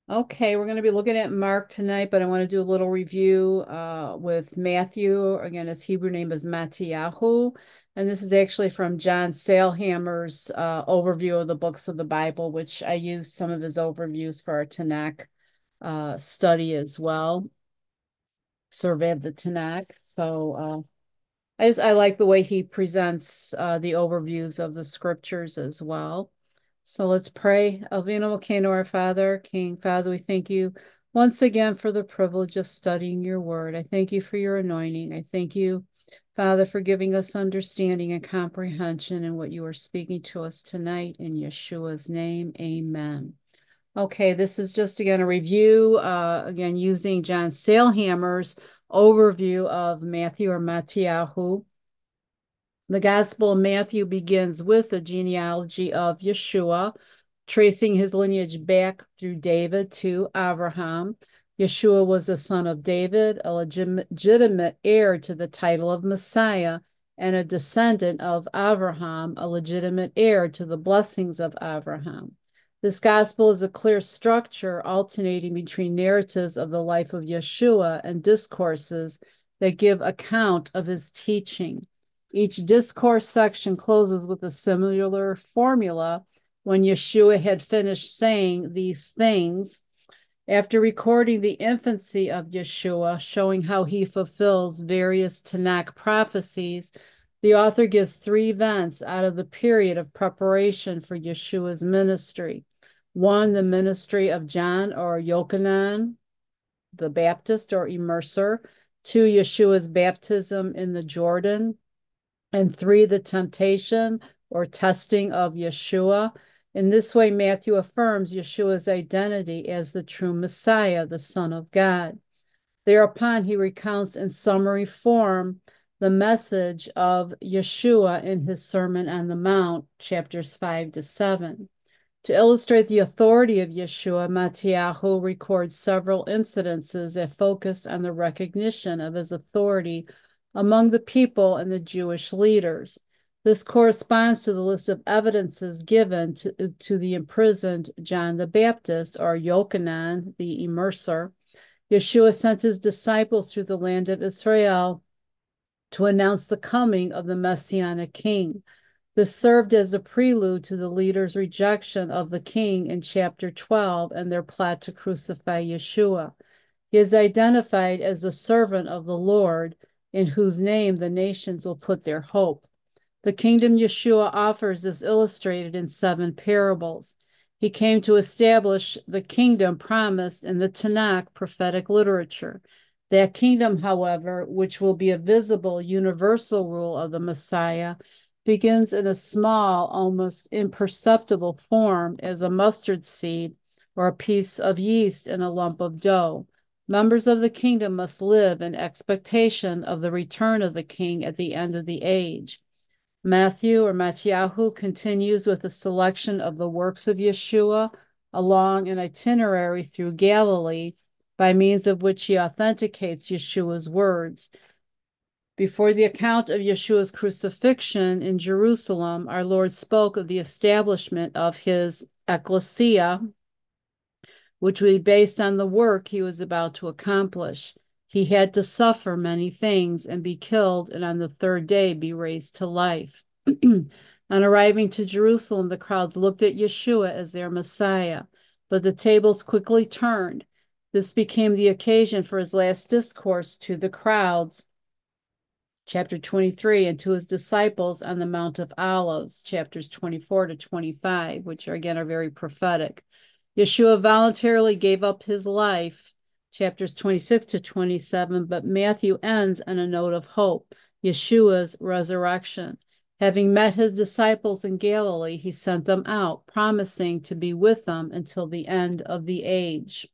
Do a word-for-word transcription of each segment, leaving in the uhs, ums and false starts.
Okay, we're going to be looking at Mark tonight, but I want to do a little review uh, with Matthew. Again, his Hebrew name is Mattiyahu, and this is actually from John Sailhamer's uh, overview of the books of the Bible, which I used some of his overviews for our Tanakh uh, study as well, survey of the Tanakh. So uh, I just I like the way he presents uh, the overviews of the scriptures as well. So let's pray. Alvino Volcano, our Father, King, Father, we thank you once again for the privilege of studying your word. I thank you for your anointing. I thank you, Father, for giving us understanding and comprehension in what you are speaking to us tonight. In Yeshua's name, amen. Okay, this is just again a review, uh, again, using John Sailhamer's overview of Matthew or Mattiyahu. The Gospel of Matthew begins with the genealogy of Yeshua, tracing his lineage back through David to Abraham. Yeshua was a son of David, a legitimate heir to the title of Messiah, and a descendant of Abraham, a legitimate heir to the blessings of Abraham. This gospel is a clear structure alternating between narratives of the life of Yeshua and discourses that give account of his teaching. Each discourse section closes with a similar formula. When Yeshua had finished saying these things, after recording the infancy of Yeshua, showing how he fulfills various Tanakh prophecies, the author gives three events out of the period of preparation for Yeshua's ministry. One, the ministry of John or Yochanan, the Baptist or immerser. Two, Yeshua's baptism in the Jordan. And three, the temptation or testing of Yeshua. In this way, Matthew affirms Yeshua's identity as the true Messiah, the Son of God. Thereupon, he recounts in summary form the message of Yeshua in his Sermon on the Mount, chapters five to seven. To illustrate the authority of Yeshua, Mattiyahu records several incidences that focus on the recognition of his authority among the people and the Jewish leaders. This corresponds to the list of evidences given to, to the imprisoned John the Baptist, or Yochanan, the immerser. Yeshua sent his disciples through the land of Israel to announce the coming of the Messianic king. This served as a prelude to the leaders' rejection of the king in chapter twelve and their plot to crucify Yeshua. He is identified as the servant of the Lord, in whose name the nations will put their hope. The kingdom Yeshua offers is illustrated in seven parables. He came to establish the kingdom promised in the Tanakh prophetic literature. That kingdom, however, which will be a visible universal rule of the Messiah, begins in a small, almost imperceptible form as a mustard seed or a piece of yeast in a lump of dough. Members of the kingdom must live in expectation of the return of the king at the end of the age. Matthew or Mattiyahu continues with a selection of the works of Yeshua along an itinerary through Galilee by means of which he authenticates Yeshua's words. Before the account of Yeshua's crucifixion in Jerusalem, our Lord spoke of the establishment of his ecclesia, which would be based on the work he was about to accomplish. He had to suffer many things and be killed, and on the third day be raised to life. On arriving to Jerusalem, the crowds looked at Yeshua as their Messiah, but the tables quickly turned. This became the occasion for his last discourse to the crowds, chapter twenty-three, and to his disciples on the Mount of Olives, chapters twenty-four to twenty-five, which are, again are very prophetic. Yeshua voluntarily gave up his life, chapters twenty-six to twenty-seven, but Matthew ends on a note of hope, Yeshua's resurrection. Having met his disciples in Galilee, he sent them out, promising to be with them until the end of the age.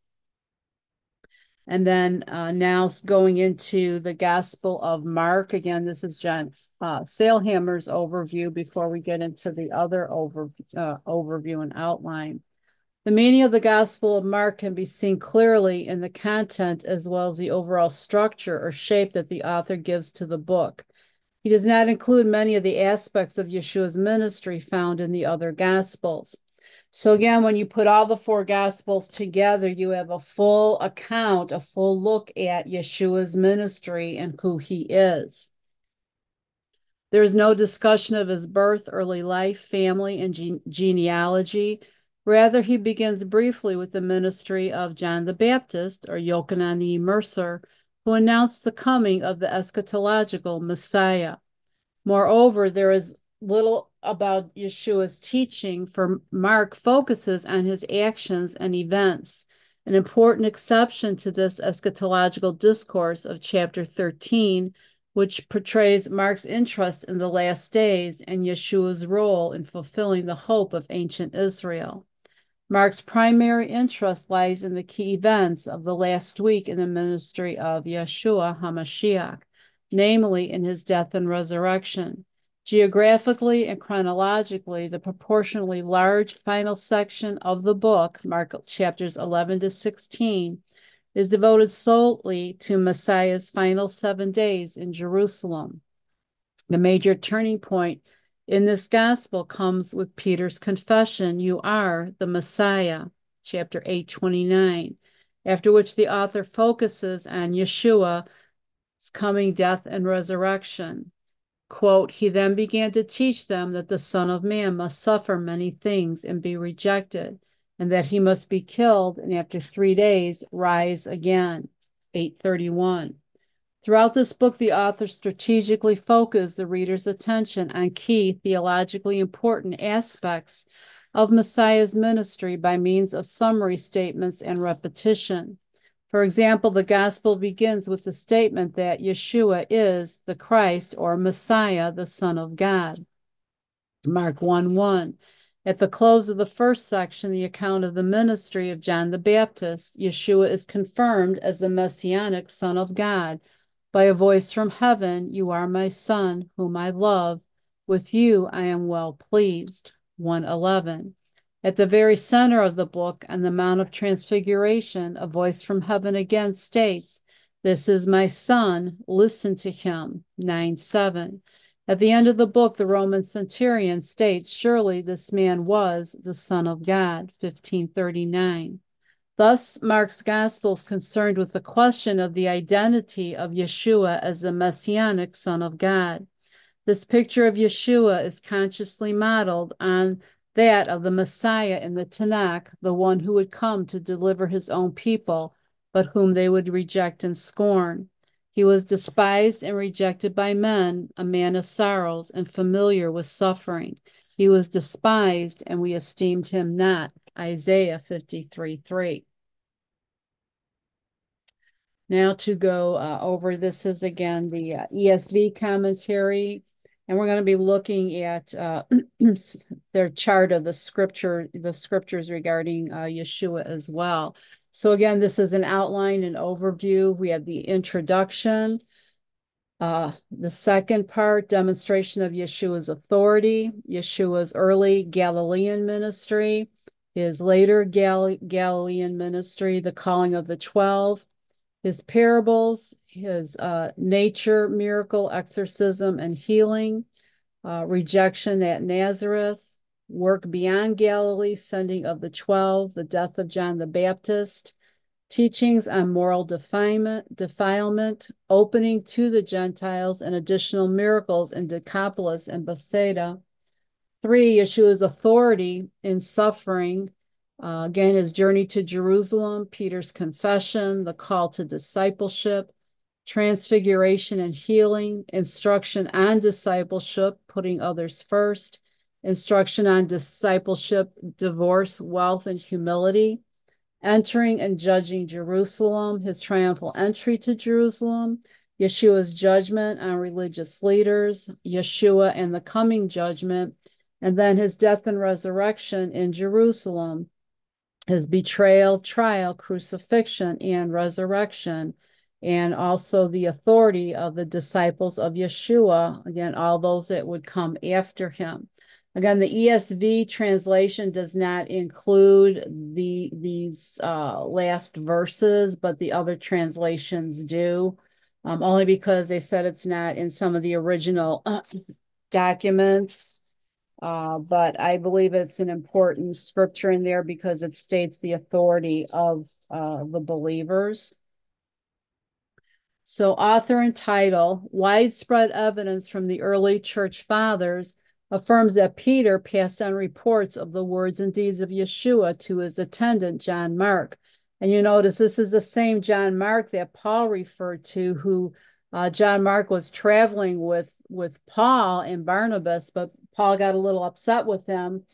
And then uh, now going into the Gospel of Mark. Again, this is John uh, Sailhamer's overview before we get into the other over, uh, overview and outline. The meaning of the Gospel of Mark can be seen clearly in the content as well as the overall structure or shape that the author gives to the book. He does not include many of the aspects of Yeshua's ministry found in the other Gospels. So again, when you put all the four gospels together, you have a full account, a full look at Yeshua's ministry and who he is. There is no discussion of his birth, early life, family, and gene genealogy. Rather, he begins briefly with the ministry of John the Baptist, or Yochanan the Immerser, who announced the coming of the eschatological Messiah. Moreover, there is little about Yeshua's teaching, for Mark focuses on his actions and events. An important exception to this eschatological discourse of chapter thirteen, which portrays Mark's interest in the last days and Yeshua's role in fulfilling the hope of ancient Israel. Mark's primary interest lies in the key events of the last week in the ministry of Yeshua HaMashiach, namely in his death and resurrection. Geographically and chronologically, the proportionally large final section of the book, Mark chapters eleven to sixteen, is devoted solely to Messiah's final seven days in Jerusalem. The major turning point in this gospel comes with Peter's confession, "You are the Messiah," chapter eight twenty-nine, after which the author focuses on Yeshua's coming death and resurrection. Quote, "He then began to teach them that the Son of Man must suffer many things and be rejected, and that he must be killed, and after three days rise again." eight thirty-one. Throughout this book, the author strategically focused the reader's attention on key theologically important aspects of Messiah's ministry by means of summary statements and repetition. For example, the gospel begins with the statement that Yeshua is the Christ, or Messiah, the Son of God. Mark one one. At the close of the first section, the account of the ministry of John the Baptist, Yeshua is confirmed as the Messianic Son of God by a voice from heaven, "You are my Son, whom I love. With you I am well pleased." one eleven. At the very center of the book, on the Mount of Transfiguration, a voice from heaven again states, "This is my Son, listen to him." nine seven. At the end of the book, the Roman centurion states, "Surely this man was the Son of God." fifteen thirty-nine. Thus, Mark's gospel is concerned with the question of the identity of Yeshua as the Messianic Son of God. This picture of Yeshua is consciously modeled on that of the Messiah in the Tanakh, the one who would come to deliver his own people, but whom they would reject and scorn. He was despised and rejected by men, a man of sorrows and familiar with suffering. He was despised, and we esteemed him not. Isaiah fifty-three three. Now to go uh, over, this is again the uh, E S V commentary, and we're going to be looking at uh, their chart of the scripture, the scriptures regarding uh, Yeshua as well. So again, this is an outline and overview. We have the introduction. Uh, the second part, demonstration of Yeshua's authority, Yeshua's early Galilean ministry, his later Gal Galilean ministry, the calling of the twelve, his parables, his uh, nature, miracle, exorcism, and healing, uh, rejection at Nazareth, work beyond Galilee, sending of the twelve, the death of John the Baptist, teachings on moral defilement, defilement, opening to the Gentiles, and additional miracles in Decapolis and Bethsaida. Three, Yeshua's authority in suffering. Uh, again, his journey to Jerusalem, Peter's confession, the call to discipleship, transfiguration and healing, instruction on discipleship, putting others first, instruction on discipleship, divorce, wealth, and humility, entering and judging Jerusalem, his triumphal entry to Jerusalem, Yeshua's judgment on religious leaders, Yeshua and the coming judgment, and then his death and resurrection in Jerusalem, his betrayal, trial, crucifixion, and resurrection, and also the authority of the disciples of Yeshua, again, all those that would come after him. Again, the E S V translation does not include the these uh, last verses, but the other translations do, um, only because they said it's not in some of the original uh, documents. Uh, but I believe it's an important scripture in there because it states the authority of uh, the believers. So, author and title: Widespread evidence from the early church fathers affirms that Peter passed on reports of the words and deeds of Yeshua to his attendant, John Mark. And you notice this is the same John Mark that Paul referred to, who uh, John Mark was traveling with, with Paul and Barnabas, but Paul got a little upset with him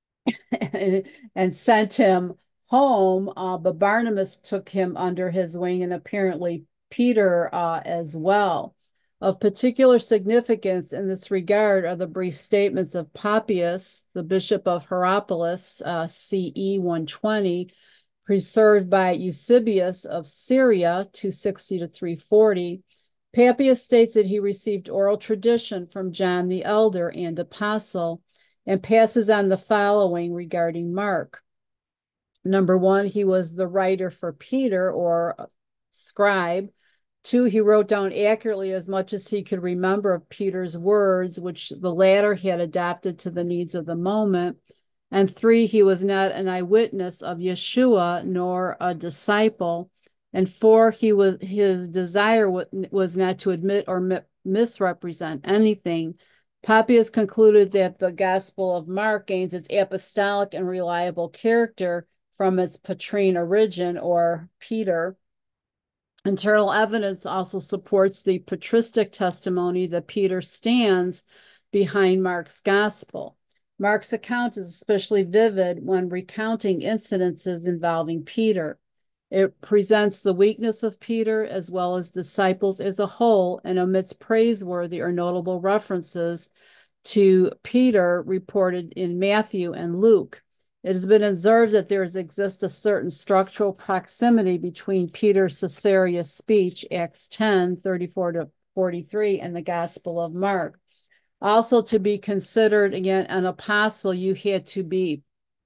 and, and sent him home. Uh, but Barnabas took him under his wing, and apparently Peter uh, as well. Of particular significance in this regard are the brief statements of Papias, the bishop of Hierapolis, uh, C E one twenty, preserved by Eusebius of Syria, two sixty to three forty. Papias states that he received oral tradition from John the Elder and Apostle, and passes on the following regarding Mark. Number one, he was the writer for Peter, or scribe. Two, he wrote down accurately as much as he could remember of Peter's words, which the latter had adapted to the needs of the moment. And three, he was not an eyewitness of Yeshua nor a disciple. And four, he was his desire was not to admit or mi- misrepresent anything. Papias concluded that the Gospel of Mark gains its apostolic and reliable character from its Petrine origin, or Peter. Internal evidence also supports the patristic testimony that Peter stands behind Mark's gospel. Mark's account is especially vivid when recounting incidences involving Peter. It presents the weakness of Peter as well as disciples as a whole, and omits praiseworthy or notable references to Peter reported in Matthew and Luke. It has been observed that there exists a certain structural proximity between Peter's Caesarea speech, Acts ten, thirty-four to forty-three, and the Gospel of Mark. Also, to be considered, again, an apostle, you had to be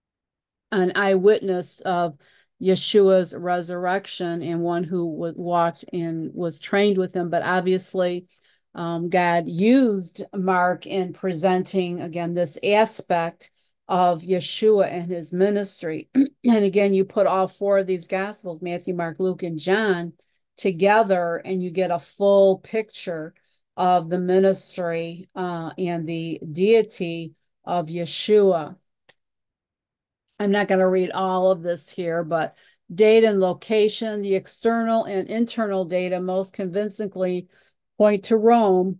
an eyewitness of Yeshua's resurrection and one who walked and was trained with him. But obviously, um, God used Mark in presenting, again, this aspect of Yeshua and his ministry. And again, you put all four of these Gospels, Matthew, Mark, Luke, and John, together, and you get a full picture of the ministry uh, and the deity of Yeshua. I'm not going to read all of this here, but date and location, the external and internal data most convincingly point to Rome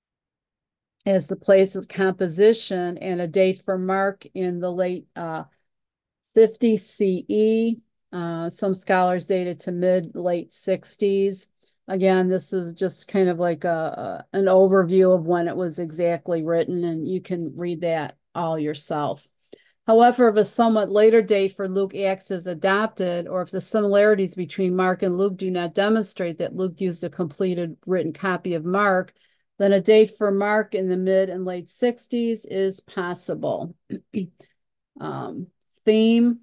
as the place of composition, and a date for Mark in the late uh, fifty C E. Uh, some scholars date it to mid late sixties. Again, this is just kind of like a, a an overview of when it was exactly written, and you can read that all yourself. However, if a somewhat later date for Luke Acts is adopted, or if the similarities between Mark and Luke do not demonstrate that Luke used a completed written copy of Mark, then a date for Mark in the mid and late sixties is possible. um, theme.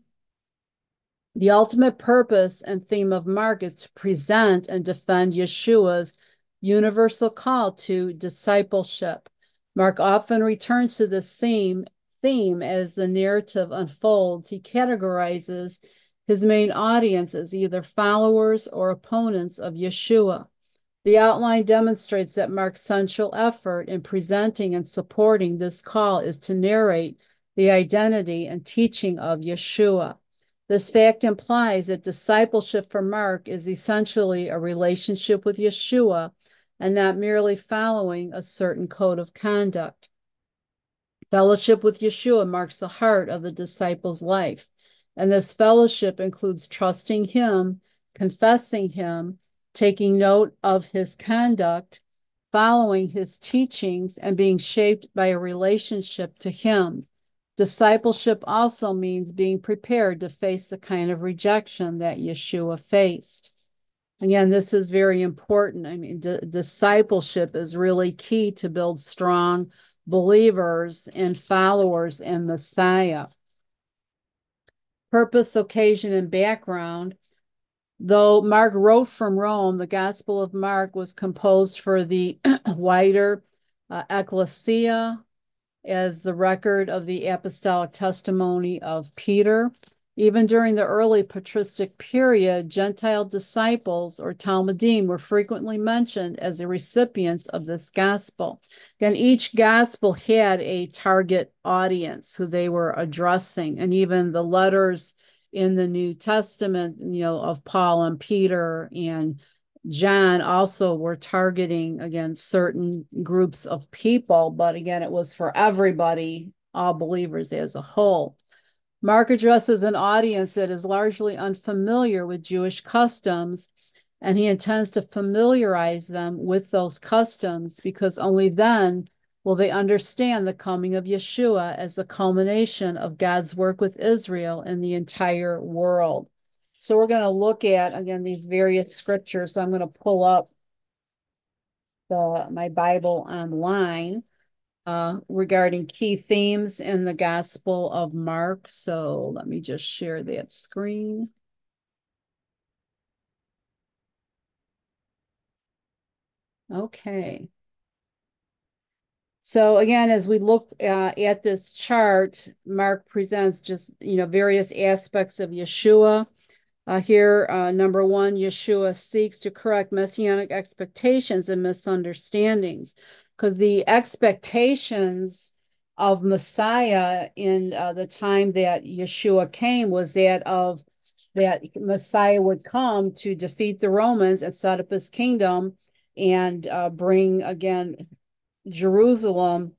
The ultimate purpose and theme of Mark is to present and defend Yeshua's universal call to discipleship. Mark often returns to this same theme as the narrative unfolds. He categorizes his main audience as either followers or opponents of Yeshua. The outline demonstrates that Mark's central effort in presenting and supporting this call is to narrate the identity and teaching of Yeshua. This fact implies that discipleship for Mark is essentially a relationship with Yeshua and not merely following a certain code of conduct. Fellowship with Yeshua marks the heart of the disciple's life, and this fellowship includes trusting him, confessing him, taking note of his conduct, following his teachings, and being shaped by a relationship to him. Discipleship also means being prepared to face the kind of rejection that Yeshua faced. Again, this is very important. I mean, discipleship is really key to build strong believers and followers in Messiah. Purpose, occasion, and background. Though Mark wrote from Rome, the Gospel of Mark was composed for the wider uh, ecclesia, as the record of the apostolic testimony of Peter. Even during the early patristic period, Gentile disciples or Talmudim were frequently mentioned as the recipients of this gospel. And each gospel had a target audience who they were addressing, and even the letters in the New Testament, you know, of Paul and Peter and John also were targeting, again, certain groups of people, but again, it was for everybody, all believers as a whole. Mark addresses an audience that is largely unfamiliar with Jewish customs, and he intends to familiarize them with those customs because only then will they understand the coming of Yeshua as the culmination of God's work with Israel and the entire world. So we're going to look at, again, these various scriptures. So I'm going to pull up the my Bible online uh, regarding key themes in the Gospel of Mark. So let me just share that screen. Okay. So again, as we look uh, at this chart, Mark presents just, you know, various aspects of Yeshua. Uh, here, uh, number one, Yeshua seeks to correct messianic expectations and misunderstandings, because the expectations of Messiah in uh, the time that Yeshua came was that of that Messiah would come to defeat the Romans and set up his kingdom and uh, bring again Jerusalem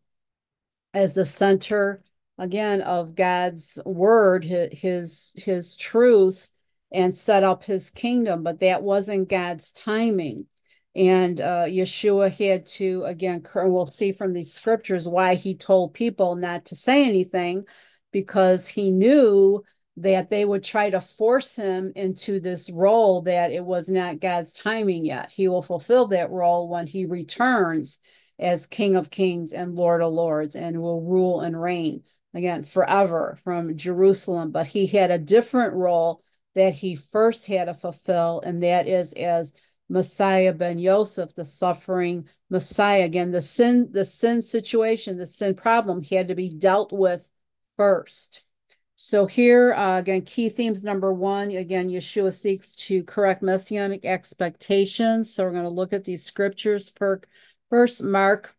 as the center again of God's word, his his truth, and set up his kingdom. But that wasn't God's timing. And uh, Yeshua had to, again, we'll see from these scriptures why he told people not to say anything, because he knew that they would try to force him into this role that it was not God's timing yet. He will fulfill that role when he returns as King of Kings and Lord of Lords, and will rule and reign again forever from Jerusalem. But he had a different role that he first had to fulfill, and that is as Messiah ben Yosef, the suffering Messiah. Again, the sin, the sin situation, the sin problem had to be dealt with first. So here, uh, again, key themes number one, again, Yeshua seeks to correct messianic expectations. So we're going to look at these scriptures for first, Mark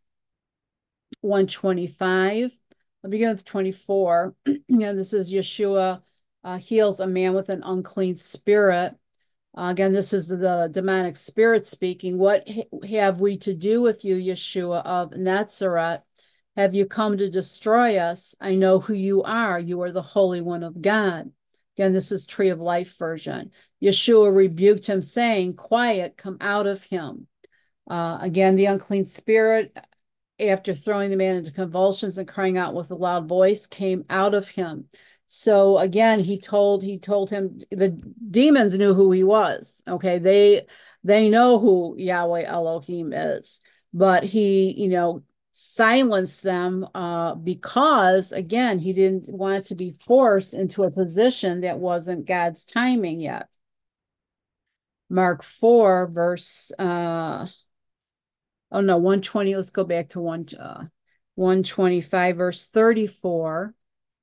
one twenty-five. I'll begin with twenty-four. And this is Yeshua uh, heals a man with an unclean spirit. Uh, again, this is the demonic spirit speaking. What have we to do with you, Yeshua of Nazareth? Have you come to destroy us? I know who you are. You are the Holy One of God. Again, this is Tree of Life version. Yeshua rebuked him, saying, quiet, come out of him. Uh, again, the unclean spirit, after throwing the man into convulsions and crying out with a loud voice, came out of him. So again, he told he told him, the demons knew who he was. Okay, they they know who Yahweh Elohim is, but he, you know, silenced them uh, because again, he didn't want to be forced into a position that wasn't God's timing yet. Mark four, verse uh, oh no, one twenty. Let's go back to one uh, one twenty-five, verse thirty-four.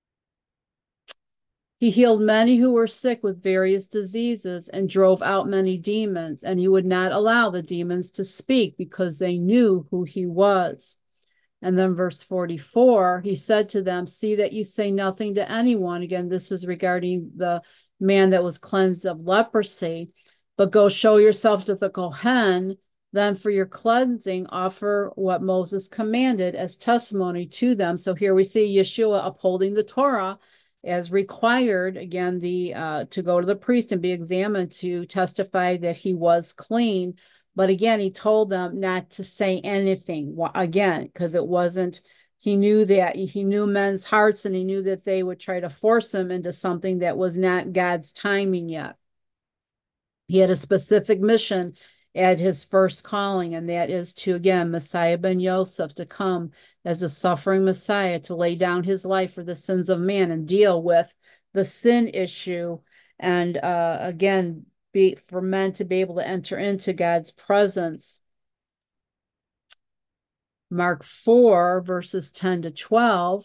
He healed many who were sick with various diseases and drove out many demons, and he would not allow the demons to speak because they knew who he was. And then verse forty-four, he said to them, see that you say nothing to anyone. Again, this is regarding the man that was cleansed of leprosy, but go show yourself to the Kohen. Then for your cleansing, offer what Moses commanded as testimony to them. So here we see Yeshua upholding the Torah as required, again, the uh, to go to the priest and be examined to testify that he was clean. But again, he told them not to say anything again, because it wasn't, he knew that he knew men's hearts, and he knew that they would try to force him into something that was not God's timing yet. He had a specific mission at his first calling, and that is to, again, Messiah ben Yosef, to come as a suffering Messiah, to lay down his life for the sins of man and deal with the sin issue. And uh, again, be for men to be able to enter into God's presence. Mark four, verses ten to twelve.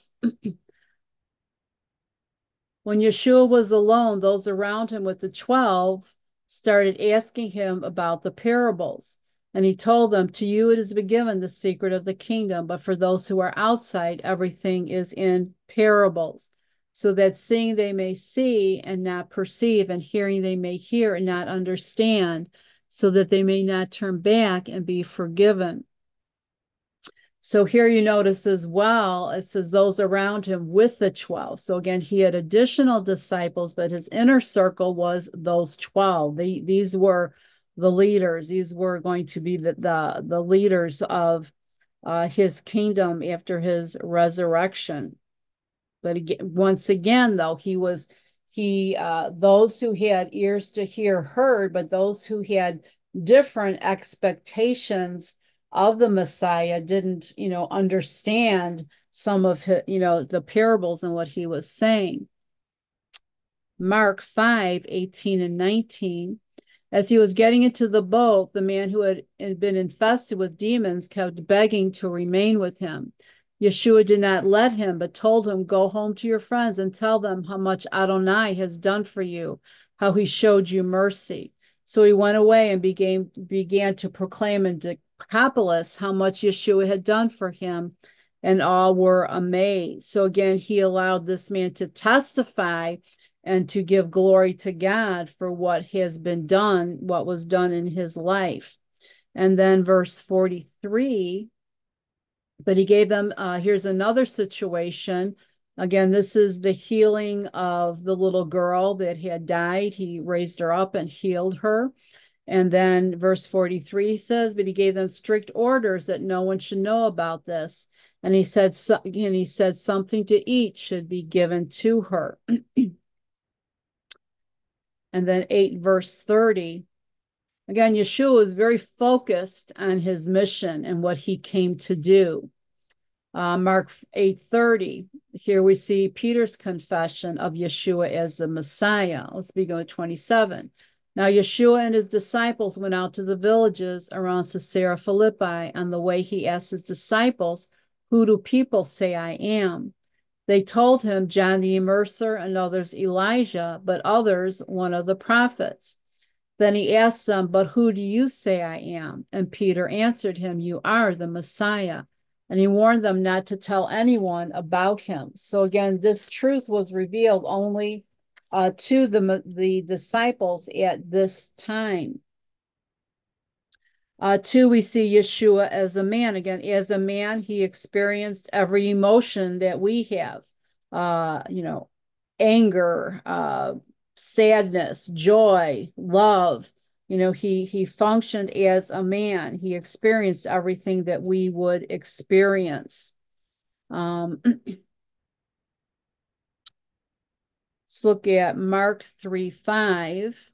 When Yeshua was alone, those around him with the twelve started asking him about the parables. And he told them, to you it has been given the secret of the kingdom, but for those who are outside, everything is in parables, so that seeing they may see and not perceive, and hearing they may hear and not understand, so that they may not turn back and be forgiven. So here you notice as well, it says those around him with the twelve. So again, he had additional disciples, but his inner circle was those twelve. The, these were the leaders. These were going to be the, the, the leaders of uh, his kingdom after his resurrection. But again, once again, though, he was, he, uh, those who had ears to hear heard, but those who had different expectations of the Messiah didn't, you know, understand some of his, you know, the parables and what he was saying. Mark five, eighteen and nineteen. As he was getting into the boat, the man who had been infested with demons kept begging to remain with him. Yeshua did not let him, but told him, go home to your friends and tell them how much Adonai has done for you, how he showed you mercy. So he went away and began, began to proclaim in Decapolis how much Yeshua had done for him, and all were amazed. So again, he allowed this man to testify and to give glory to God for what has been done, what was done in his life. And then verse forty-three, but he gave them, uh, here's another situation. Again, this is the healing of the little girl that had died. He raised her up and healed her. And then verse forty-three says, but he gave them strict orders that no one should know about this. And he said, so, and he said something to eat should be given to her. And then eight, verse thirty. Again, Yeshua is very focused on his mission and what he came to do. Uh, Mark eight thirty. Here we see Peter's confession of Yeshua as the Messiah. Let's begin with twenty-seven. Now Yeshua and his disciples went out to the villages around Caesarea Philippi. On the way, he asked his disciples, who do people say I am? They told him, John the Immerser, and others Elijah, but others one of the prophets. Then he asked them, but who do you say I am? And Peter answered him, you are the Messiah. And he warned them not to tell anyone about him. So again, this truth was revealed only uh, to the, the disciples at this time. Uh, two, we see Yeshua as a man. Again, as a man, he experienced every emotion that we have. Uh, you know, anger, uh, sadness, joy, love. You know, he he functioned as a man. He experienced everything that we would experience. Um, let's look at Mark three five.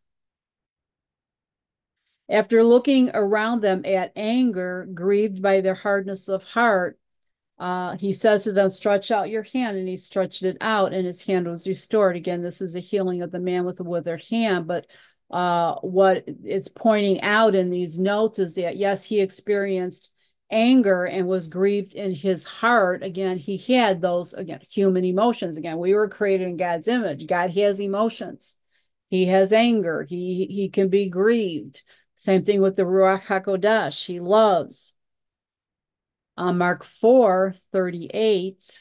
After looking around them at anger, grieved by their hardness of heart, uh, he says to them, stretch out your hand. And he stretched it out, and his hand was restored. Again, this is a healing of the man with the withered hand. But uh, what it's pointing out in these notes is that, yes, he experienced anger and was grieved in his heart. Again, he had those, again, human emotions. Again, we were created in God's image. God has emotions. He has anger. He, he can be grieved. Same thing with the Ruach HaKodesh. He loves. Uh, Mark four thirty-eight.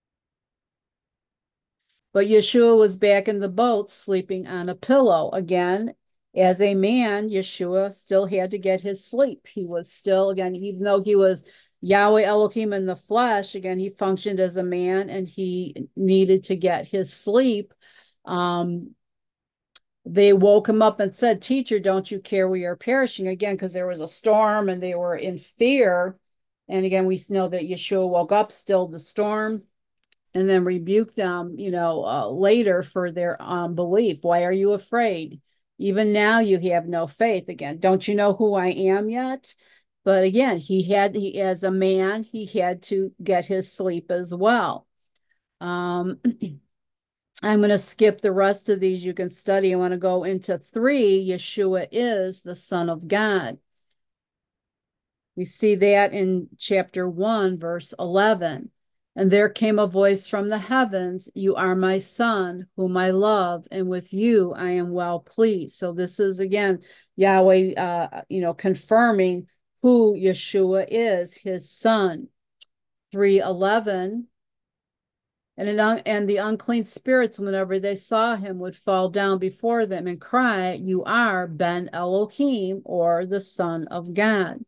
But Yeshua was back in the boat sleeping on a pillow. Again, as a man, Yeshua still had to get his sleep. He was still, again, even though he was Yahweh Elohim in the flesh, again, he functioned as a man and he needed to get his sleep. Um, they woke him up and said, teacher, don't you care we are perishing? Again, because there was a storm and they were in fear. And again, we know that Yeshua woke up, stilled the storm, and then rebuked them, you know, uh, later for their unbelief. Why are you afraid? Even now you have no faith. Again, don't you know who I am yet? But again, he had, he as a man, he had to get his sleep as well. Um, I'm going to skip the rest of these. You can study. I want to go into three. Yeshua is the Son of God. We see that in chapter one, verse eleven. And there came a voice from the heavens, you are my son, whom I love, and with you I am well pleased. So this is again, Yahweh, uh, you know, confirming who Yeshua is, his son. three eleven. And, an un- and the unclean spirits, whenever they saw him, would fall down before them and cry, you are Ben Elohim, or the Son of God.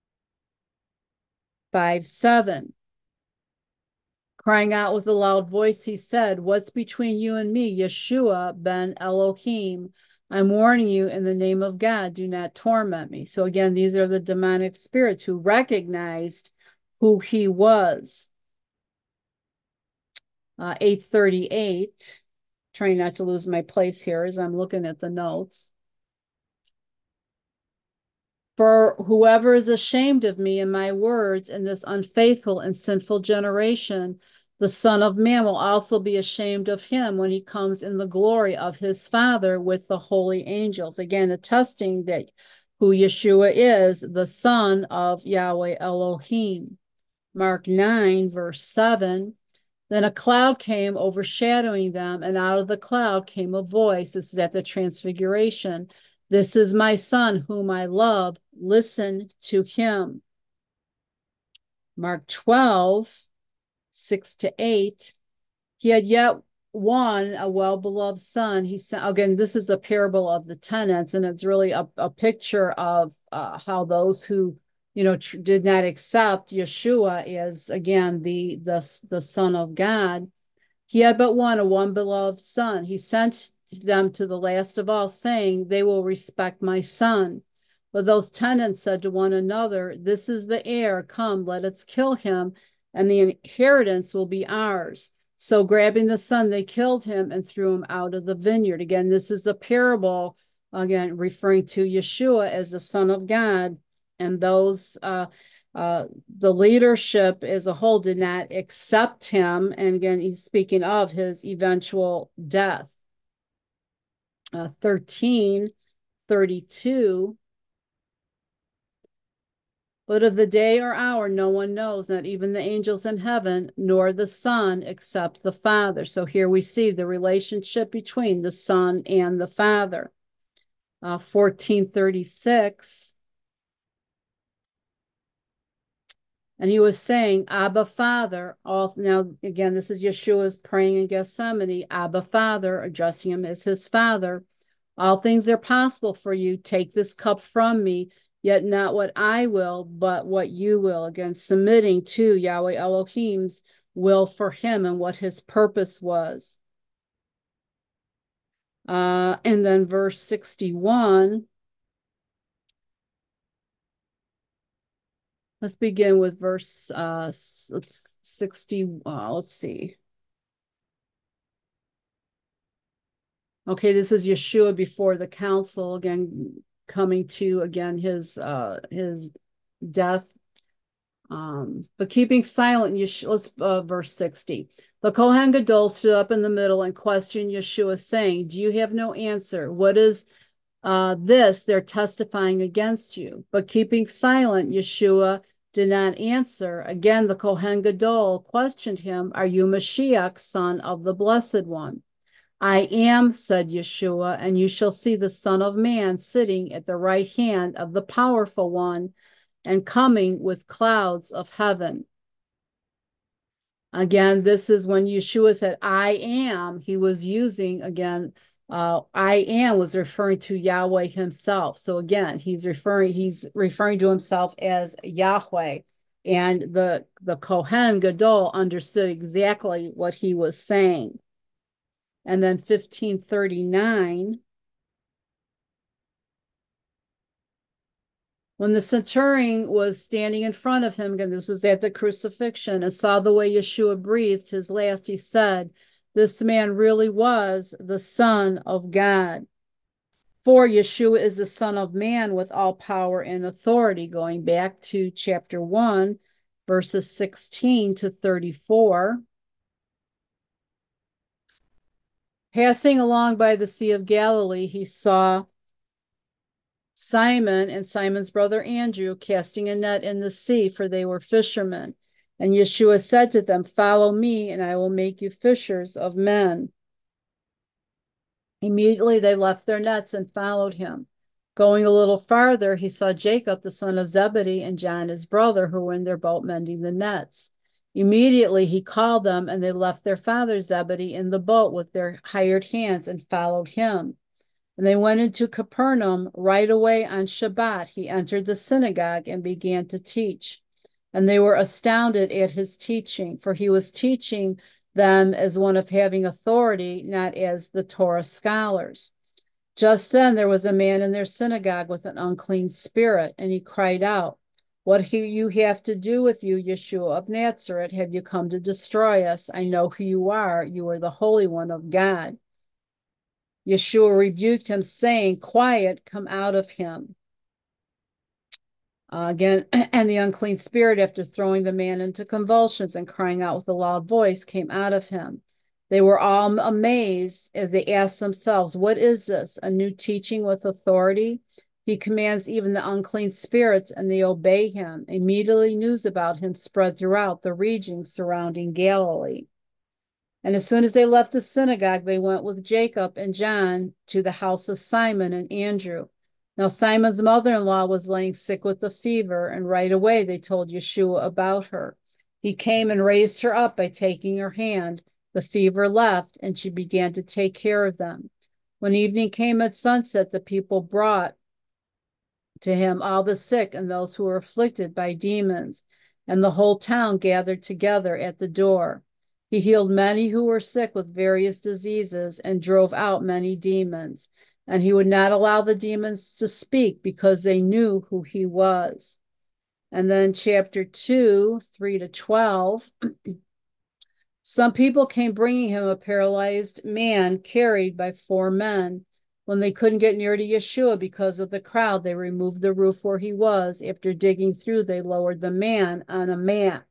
five seven. Crying out with a loud voice, he said, what's between you and me, Yeshua Ben Elohim? I'm warning you in the name of God, do not torment me. So again, these are the demonic spirits who recognized who he was. Uh, eight thirty-eight, trying not to lose my place here as I'm looking at the notes. For whoever is ashamed of me and my words in this unfaithful and sinful generation, the Son of Man will also be ashamed of him when he comes in the glory of his Father with the holy angels. Again, attesting that who Yeshua is, the Son of Yahweh Elohim. Mark nine, verse seven. Then a cloud came overshadowing them, and out of the cloud came a voice. This is at the Transfiguration. This is my son whom I love. Listen to him. Mark twelve, six to eight. He had yet one, a well-beloved son. He sent, again, this is a parable of the tenants, and it's really a, a picture of uh, how those who, you know, tr- did not accept Yeshua as, again, the, the, the Son of God. He had but one, a one beloved son. He sent them to the last of all, saying, they will respect my son. But those tenants said to one another, this is the heir. Come, let us kill him, and the inheritance will be ours. So grabbing the son, they killed him and threw him out of the vineyard. Again, this is a parable, again, referring to Yeshua as the Son of God. And those uh, uh, the leadership as a whole did not accept him. And again, he's speaking of his eventual death. Uh, thirteen thirty-two. But of the day or hour, no one knows, not even the angels in heaven, nor the Son, except the Father. So here we see the relationship between the Son and the Father. Uh, fourteen thirty-six. And he was saying, Abba, Father, all now again, this is Yeshua's praying in Gethsemane, Abba, Father, addressing him as his father. All things are possible for you. Take this cup from me, yet not what I will, but what you will. Again, submitting to Yahweh Elohim's will for him and what his purpose was. Uh, and then verse sixty-one. Let's begin with verse uh, let's sixty. Uh, let's see. Okay, this is Yeshua before the council, again, coming to, again, his uh, his death. Um, but keeping silent, Yeshua, let's, uh, verse sixty. The Kohen Gadol stood up in the middle and questioned Yeshua, saying, do you have no answer? What is uh, this they're testifying against you? But keeping silent, Yeshua did not answer. Again, the Kohen Gadol questioned him, are you Mashiach, son of the Blessed One? I am, said Yeshua, and you shall see the Son of Man sitting at the right hand of the Powerful One and coming with clouds of heaven. Again, this is when Yeshua said, I am. He was using, again, uh, I am was referring to Yahweh himself. So again, he's referring, he's referring to himself as Yahweh. And the, the Kohen Gadol understood exactly what he was saying. And then fifteen thirty-nine, when the centurion was standing in front of him, again, this was at the crucifixion, and saw the way Yeshua breathed his last, he said, this man really was the Son of God. For Yeshua is the Son of Man with all power and authority, going back to chapter one, verses sixteen to thirty-four. Passing along by the Sea of Galilee, he saw Simon and Simon's brother Andrew casting a net in the sea, for they were fishermen. And Yeshua said to them, "Follow me, and I will make you fishers of men." Immediately they left their nets and followed him. Going a little farther, he saw Jacob, the son of Zebedee, and John, his brother, who were in their boat mending the nets. Immediately he called them, and they left their father Zebedee in the boat with their hired hands and followed him. And they went into Capernaum. Right away on Shabbat, he entered the synagogue and began to teach. And they were astounded at his teaching, for he was teaching them as one of having authority, not as the Torah scholars. Just then there was a man in their synagogue with an unclean spirit, and he cried out, "What do you have to do with you, Yeshua of Nazareth? Have you come to destroy us? I know who you are. You are the Holy One of God." Yeshua rebuked him, saying, "Quiet, come out of him." Uh, again, and the unclean spirit, after throwing the man into convulsions and crying out with a loud voice, came out of him. They were all amazed as they asked themselves, "What is this? A new teaching with authority? He commands even the unclean spirits, and they obey him." Immediately news about him spread throughout the region surrounding Galilee. And as soon as they left the synagogue, they went with Jacob and John to the house of Simon and Andrew. Now Simon's mother-in-law was laying sick with a fever, and right away they told Yeshua about her. He came and raised her up by taking her hand. The fever left, and she began to take care of them. When evening came at sunset, the people brought to him all the sick and those who were afflicted by demons, and the whole town gathered together at the door. He healed many who were sick with various diseases and drove out many demons. And he would not allow the demons to speak because they knew who he was. And then chapter two, three to twelve. Some people came bringing him a paralyzed man carried by four men. When they couldn't get near to Yeshua because of the crowd, they removed the roof where he was. After digging through, they lowered the man on a mat.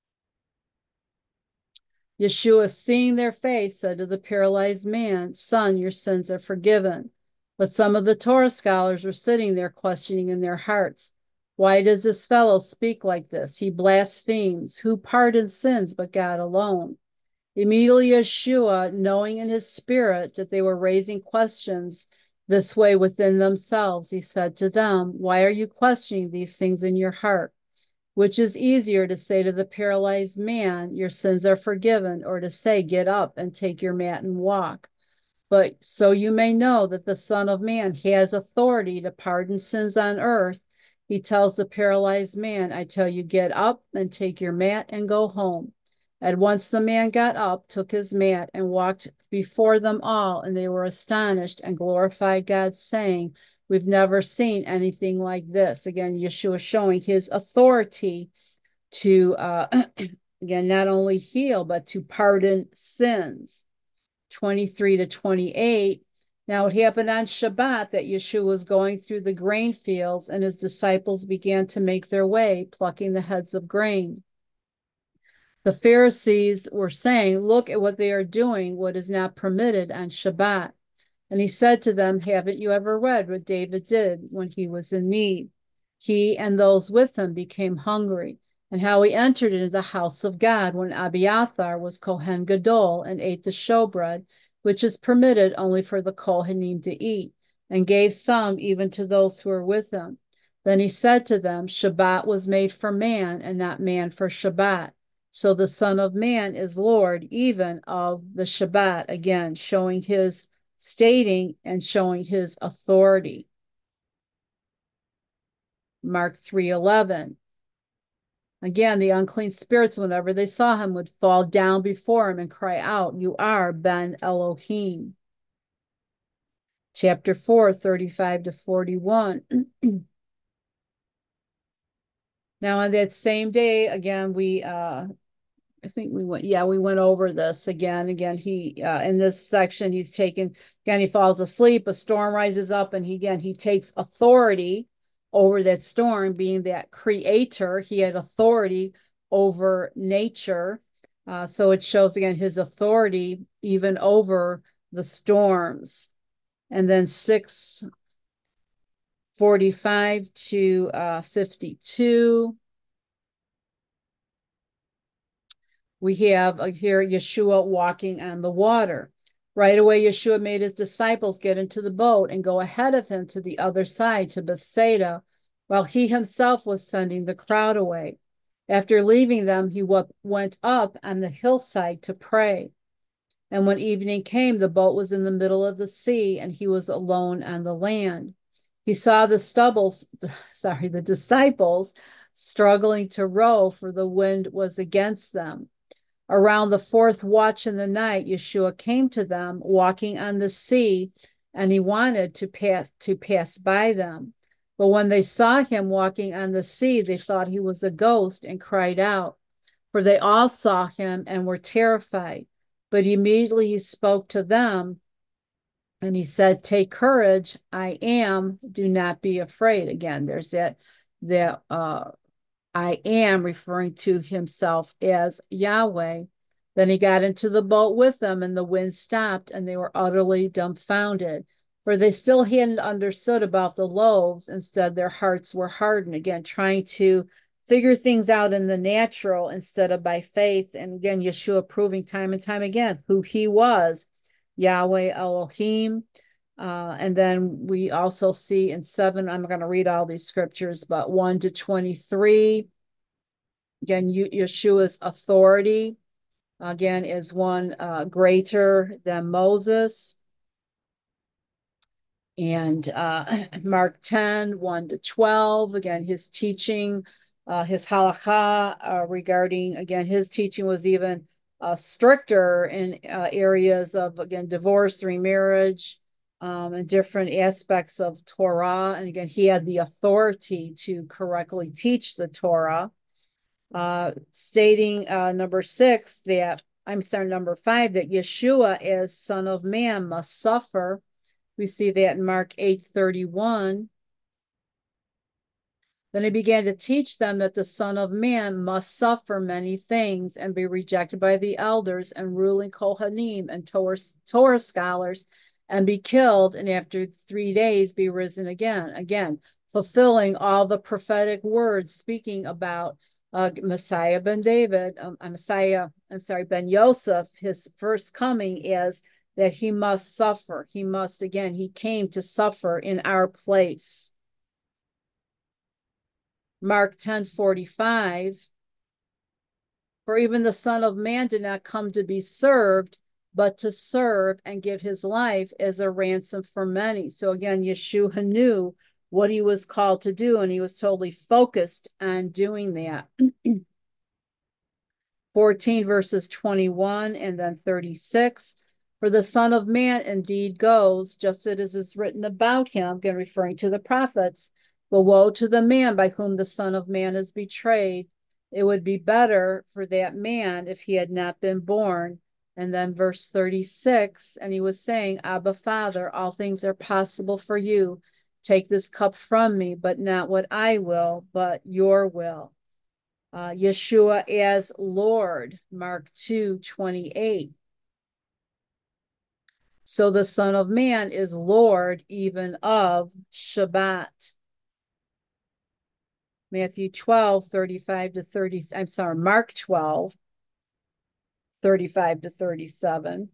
Yeshua, seeing their faith, said to the paralyzed man, "Son, your sins are forgiven." But some of the Torah scholars were sitting there questioning in their hearts, "Why does this fellow speak like this? He blasphemes. Who pardons sins but God alone?" Immediately Yeshua, knowing in his spirit that they were raising questions this way within themselves, he said to them, "Why are you questioning these things in your heart? Which is easier, to say to the paralyzed man, 'Your sins are forgiven,' or to say, 'Get up and take your mat and walk'? But so you may know that the Son of Man has authority to pardon sins on earth." He tells the paralyzed man, "I tell you, get up and take your mat and go home." At once the man got up, took his mat, and walked before them all, and they were astonished and glorified God, saying, "We've never seen anything like this." Again, Yeshua showing his authority to, uh, again, not only heal, but to pardon sins. twenty-three to twenty-eight. Now it happened on Shabbat that Yeshua was going through the grain fields, and his disciples began to make their way, plucking the heads of grain. The Pharisees were saying, "Look at what they are doing, what is not permitted on Shabbat." And he said to them, "Haven't you ever read what David did when he was in need? He and those with him became hungry, and how he entered into the house of God when Abiathar was Kohen Gadol and ate the showbread, which is permitted only for the Kohanim to eat, and gave some even to those who were with him. Then he said to them, Shabbat was made for man, and not man for Shabbat. So the Son of Man is Lord even of the Shabbat." Again, showing his stating and showing his authority. Mark three eleven. Again, the unclean spirits, whenever they saw him, would fall down before him and cry out, "You are Ben Elohim." Chapter four, thirty-five to forty-one. Now on that same day, again, we uh I think we went, yeah, we went over this again. Again, he, uh, in this section, he's taken, again, he falls asleep, a storm rises up, and he, again, he takes authority over that storm, being that creator. He had authority over nature. Uh, so it shows, again, his authority even over the storms. And then six forty-five to uh, fifty-two. We have uh, here Yeshua walking on the water. Right away, Yeshua made his disciples get into the boat and go ahead of him to the other side, to Bethsaida, while he himself was sending the crowd away. After leaving them, he went up on the hillside to pray. And when evening came, the boat was in the middle of the sea, and he was alone on the land. He saw the stubbles, sorry, the disciples struggling to row, for the wind was against them. Around the fourth watch in the night, Yeshua came to them walking on the sea, and he wanted to pass to pass by them. But when they saw him walking on the sea, they thought he was a ghost and cried out, for they all saw him and were terrified. But immediately he spoke to them, and he said, "Take courage, I am, do not be afraid." Again, there's that, that uh, I am, referring to himself as Yahweh. Then he got into the boat with them, and the wind stopped, and they were utterly dumbfounded, for they still hadn't understood about the loaves. Instead, their hearts were hardened. Again, trying to figure things out in the natural instead of by faith. And again, Yeshua proving time and time again who he was, Yahweh Elohim. Uh, and then we also see in seven, I'm going to read all these scriptures, but one to twenty-three, again, Yeshua's authority, again, is one uh, greater than Moses. And uh, Mark ten, one to twelve, again, his teaching, uh, his halakha uh, regarding, again, his teaching was even uh, stricter in uh, areas of, again, divorce, remarriage, um, and different aspects of Torah. And again, he had the authority to correctly teach the Torah, uh, stating uh, number six, that, I'm sorry, number five, that Yeshua as Son of Man must suffer. We see that in Mark eight thirty-one. Then he began to teach them that the Son of Man must suffer many things and be rejected by the elders and ruling Kohanim and Torah, Torah scholars, and be killed, and after three days be risen again. Again, fulfilling all the prophetic words speaking about uh, Messiah ben David, um, Messiah, I'm sorry, ben Yosef, his first coming is that he must suffer. He must, again, he came to suffer in our place. Mark ten forty-five, for even the Son of Man did not come to be served, but to serve and give his life as a ransom for many. So again, Yeshua knew what he was called to do, and he was totally focused on doing that. fourteen verses twenty-one and then thirty-six. For the Son of Man indeed goes, just as it is written about him, again referring to the prophets, but woe to the man by whom the Son of Man is betrayed. It would be better for that man if he had not been born. And then verse thirty-six, and he was saying, Abba, Father, all things are possible for you. Take this cup from me, but not what I will, but your will. Uh, Yeshua as Lord, Mark two twenty-eight. So the Son of Man is Lord even of Shabbat. Matthew twelve, thirty-five to thirty, I'm sorry, Mark twelve, thirty-five to thirty-seven.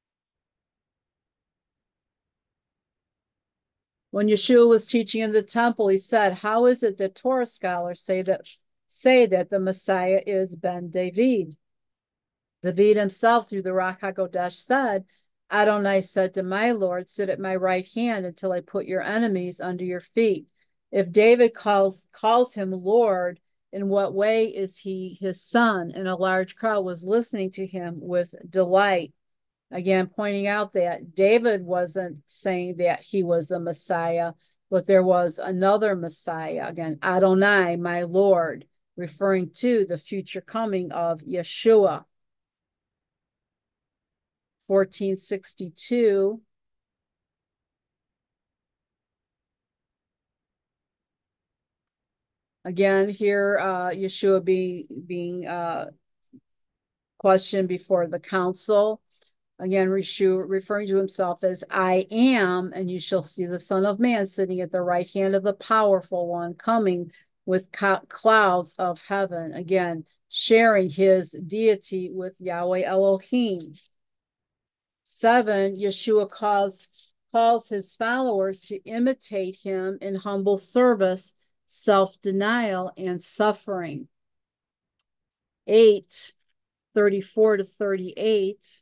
When Yeshua was teaching in the temple, he said, how is it that Torah scholars say that say that the Messiah is Ben David? David himself, through the Ruach HaKodesh, said, Adonai said to my Lord, sit at my right hand until I put your enemies under your feet. If David calls calls him Lord, in what way is he his son? And a large crowd was listening to him with delight. Again, pointing out that David wasn't saying that he was a Messiah, but there was another Messiah. Again, Adonai, my Lord, referring to the future coming of Yeshua. fourteen sixty-two. Again, here, uh, Yeshua being, being uh, questioned before the council. Again, referring to himself as I am, and you shall see the Son of Man sitting at the right hand of the powerful one, coming with clouds of heaven. Again, sharing his deity with Yahweh Elohim. Seven, Yeshua calls, calls his followers to imitate him in humble service, self-denial, and suffering. Eight, thirty-four to thirty-eight.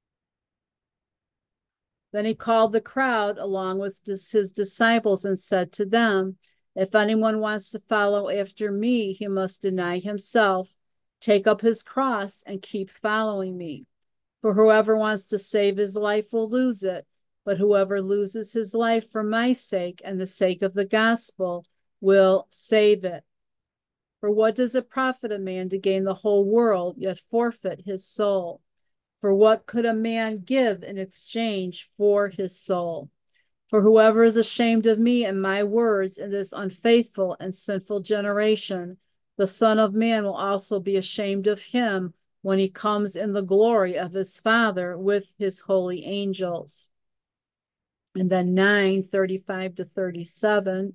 Then he called the crowd along with his disciples and said to them, if anyone wants to follow after me, he must deny himself, take up his cross, and keep following me. For whoever wants to save his life will lose it, but whoever loses his life for my sake and the sake of the gospel will save it. For what does it profit a man to gain the whole world, yet forfeit his soul? For what could a man give in exchange for his soul? For whoever is ashamed of me and my words in this unfaithful and sinful generation, the Son of Man will also be ashamed of him when he comes in the glory of his Father with his holy angels. And then nine, thirty-five to thirty-seven.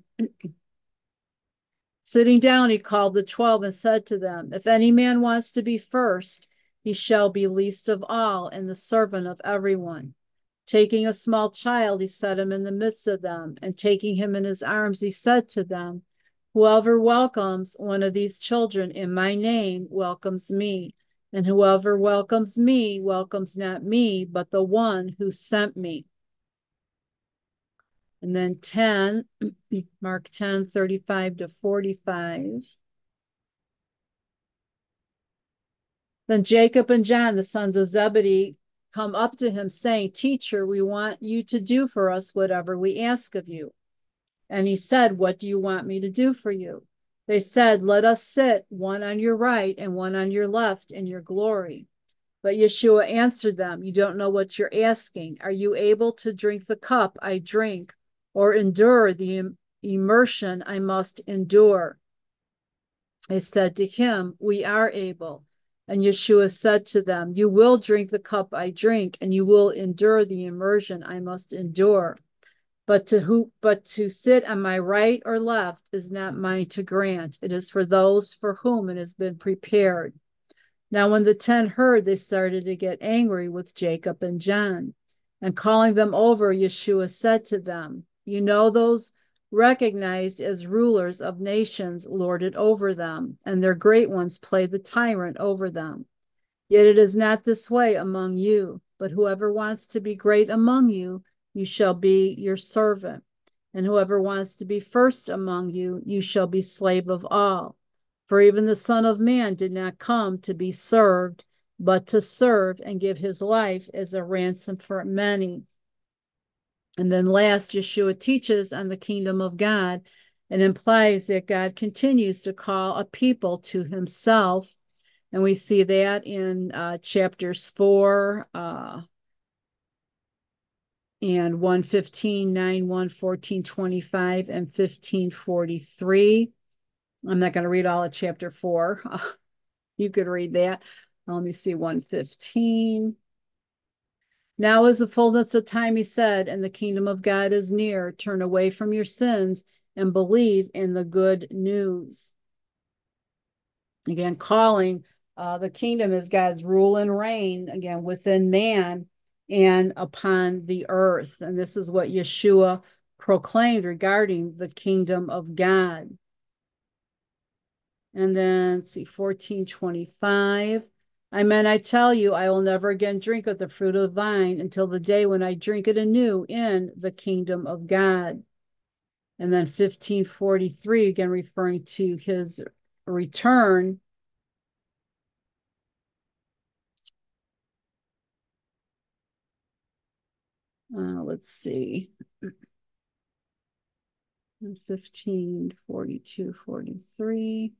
Sitting down, he called the twelve and said to them, if any man wants to be first, he shall be least of all and the servant of everyone. Taking a small child, he set him in the midst of them, and taking him in his arms, he said to them, whoever welcomes one of these children in my name welcomes me, and whoever welcomes me welcomes not me, but the one who sent me. And then ten, Mark ten, thirty-five to forty-five. Then Jacob and John, the sons of Zebedee, come up to him saying, teacher, we want you to do for us whatever we ask of you. And he said, what do you want me to do for you? They said, let us sit one on your right and one on your left in your glory. But Yeshua answered them, you don't know what you're asking. Are you able to drink the cup I drink, or endure the immersion I must endure? They said to him, we are able. And Yeshua said to them, you will drink the cup I drink, and you will endure the immersion I must endure. But to who, but to sit on my right or left is not mine to grant. It is for those for whom it has been prepared. Now, when the ten heard, they started to get angry with Jacob and John. And calling them over, Yeshua said to them, you know those recognized as rulers of nations lord it over them, and their great ones play the tyrant over them. Yet it is not this way among you, but whoever wants to be great among you, you shall be your servant. And whoever wants to be first among you, you shall be slave of all. For even the Son of Man did not come to be served, but to serve and give his life as a ransom for many. And then last, Yeshua teaches on the kingdom of God and implies that God continues to call a people to himself. And we see that in uh, chapters four uh, and one fifteen, nine, one, fourteen, twenty-five, and fifteen forty-three. I'm not going to read all of chapter four. You could read that. Let me see, one fifteen. Now is the fullness of time, he said, and the kingdom of God is near. Turn away from your sins and believe in the good news. Again, calling uh, the kingdom is God's rule and reign, again, within man and upon the earth. And this is what Yeshua proclaimed regarding the kingdom of God. And then, let's see, fourteen twenty-five. Amen, I tell you, I will never again drink of the fruit of the vine until the day when I drink it anew in the kingdom of God. And then fifteen forty-three, again referring to his return. Uh, let's see. fifteen forty-two, forty-three.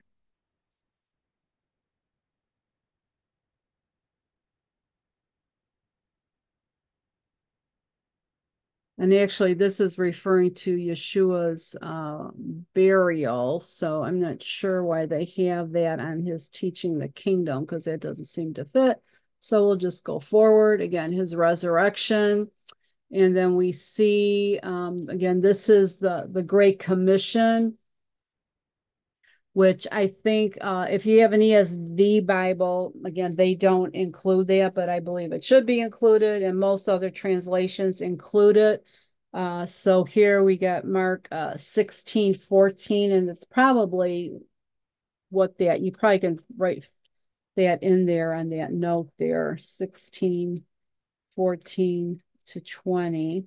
And actually, this is referring to Yeshua's uh, burial. So I'm not sure why they have that on his teaching the kingdom, because that doesn't seem to fit. So we'll just go forward. Again, his resurrection. And then we see, um, again, this is the, the Great Commission, which I think uh, if you have an E S V Bible, again, they don't include that, but I believe it should be included, and most other translations include it. Uh, so here we got Mark uh, sixteen fourteen, and it's probably what that, you probably can write that in there on that note there, sixteen fourteen to twenty.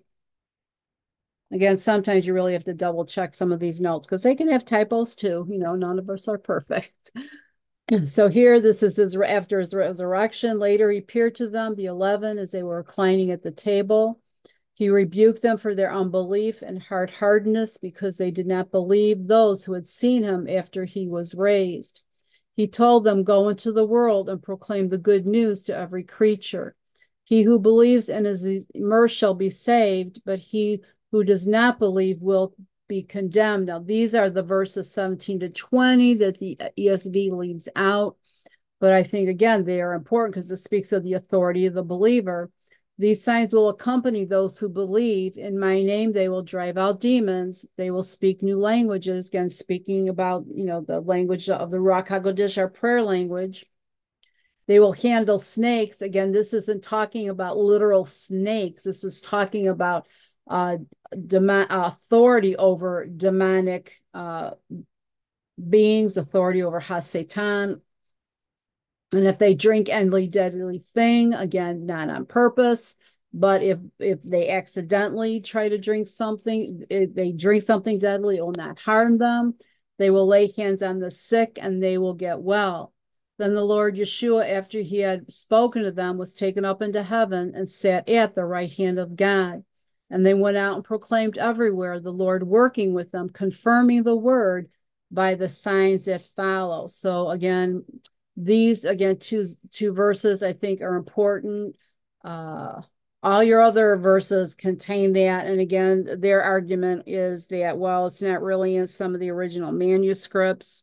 Again, sometimes you really have to double check some of these notes because they can have typos too. You know, none of us are perfect. So here, this is his, after his resurrection. Later, he appeared to them, the eleven, as they were reclining at the table. He rebuked them for their unbelief and hard-heartedness because they did not believe those who had seen him after he was raised. He told them, "Go into the world and proclaim the good news to every creature. He who believes and is immersed shall be saved, but he who does not believe will be condemned." Now, these are the verses seventeen to twenty that the E S V leaves out. But I think, again, they are important because it speaks of the authority of the believer. "These signs will accompany those who believe. In my name, they will drive out demons. They will speak new languages." Again, speaking about, you know, the language of the Ruach HaKodesh, our prayer language. "They will handle snakes." Again, this isn't talking about literal snakes. This is talking about uh, dem- authority over demonic uh, beings, authority over Ha-Satan. "And if they drink any deadly thing," again, not on purpose, but if if they accidentally try to drink something, if they drink something deadly, it will not harm them. "They will lay hands on the sick and they will get well." Then the Lord Yeshua, after he had spoken to them, was taken up into heaven and sat at the right hand of God. And they went out and proclaimed everywhere, the Lord working with them, confirming the word by the signs that follow. So again, these, again, two two verses I think are important. Uh, all your other verses contain that. And again, their argument is that, well, it's not really in some of the original manuscripts,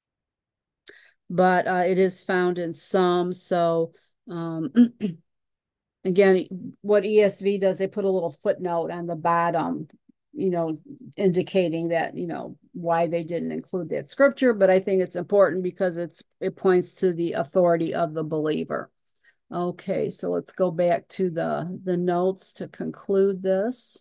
but uh, it is found in some. So um, again, what E S V does, they put a little footnote on the bottom, you know, indicating that, you know, why they didn't include that scripture. But I think it's important because it's it points to the authority of the believer. Okay, so let's go back to the, the notes to conclude this.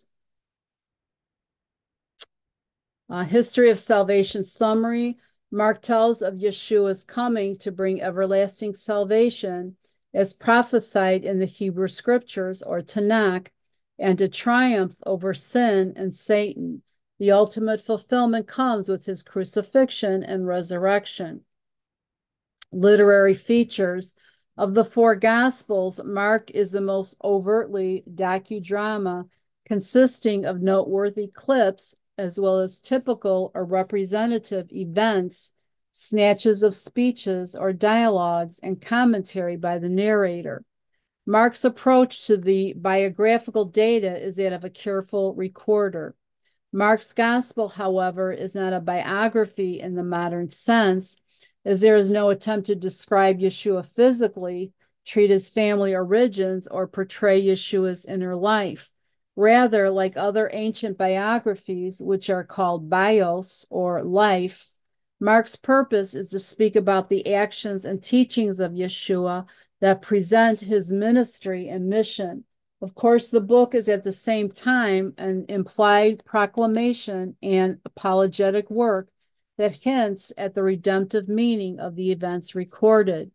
Uh, history of salvation summary. Mark tells of Yeshua's coming to bring everlasting salvation as prophesied in the Hebrew scriptures, or Tanakh, and to triumph over sin and Satan. The ultimate fulfillment comes with his crucifixion and resurrection. Literary features. Of the four Gospels, Mark is the most overtly docudrama, consisting of noteworthy clips as well as typical or representative events, snatches of speeches or dialogues, and commentary by the narrator. Mark's approach to the biographical data is that of a careful recorder. Mark's Gospel, however, is not a biography in the modern sense, as there is no attempt to describe Yeshua physically, treat his family origins, or portray Yeshua's inner life. Rather, like other ancient biographies, which are called bios, or life, Mark's purpose is to speak about the actions and teachings of Yeshua that present his ministry and mission. Of course, the book is at the same time an implied proclamation and apologetic work that hints at the redemptive meaning of the events recorded.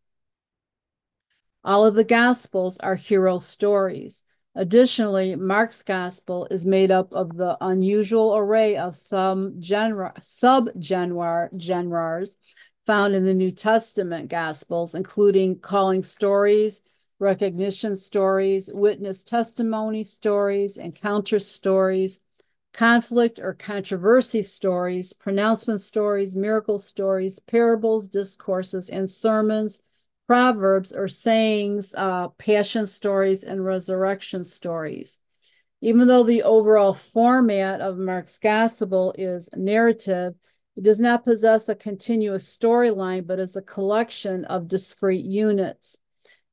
All of the Gospels are hero stories. Additionally, Mark's Gospel is made up of the unusual array of some genre, sub-genres found in the New Testament Gospels, including calling stories, recognition stories, witness testimony stories, encounter stories, conflict or controversy stories, pronouncement stories, miracle stories, parables, discourses, and sermons, proverbs or sayings, uh, passion stories, and resurrection stories. Even though the overall format of Mark's Gospel is narrative, it does not possess a continuous storyline, but is a collection of discrete units.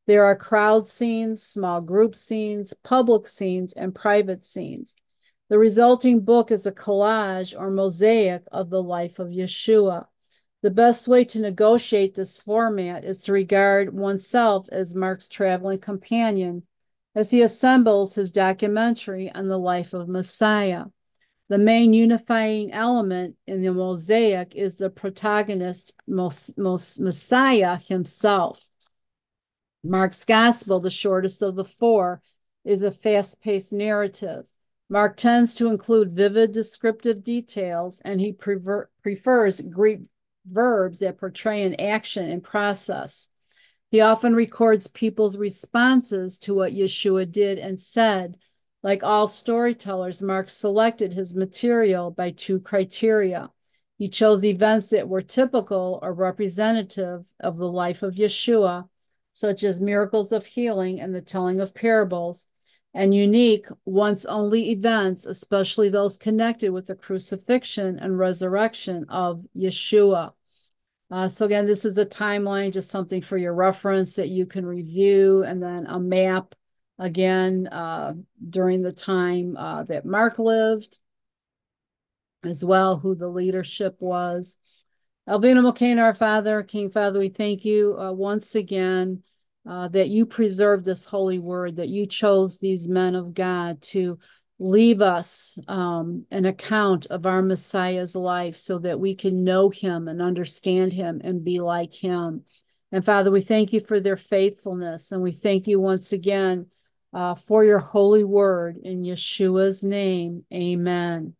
There are crowd scenes, small group scenes, public scenes, and private scenes. The resulting book is a collage or mosaic of the life of Yeshua. The best way to negotiate this format is to regard oneself as Mark's traveling companion as he assembles his documentary on the life of Messiah. The main unifying element in the mosaic is the protagonist, Messiah himself. Mark's gospel, the shortest of the four, is a fast-paced narrative. Mark tends to include vivid descriptive details, and he prefer prefers Greek verbs that portray an action and process. He often records people's responses to what Yeshua did and said. Like all storytellers, Mark selected his material by two criteria. He chose events that were typical or representative of the life of Yeshua, such as miracles of healing and the telling of parables, and unique, once-only events, especially those connected with the crucifixion and resurrection of Yeshua. Uh, so again, this is a timeline, just something for your reference that you can review, and then a map, again, uh, during the time uh, that Mark lived, as well, who the leadership was. Alvina Mokain, our Father, King Father, we thank you uh, once again uh, that you preserved this holy word, that you chose these men of God to leave us um, an account of our Messiah's life so that we can know him and understand him and be like him. And Father, we thank you for their faithfulness, and we thank you once again uh, for your holy word in Yeshua's name. Amen.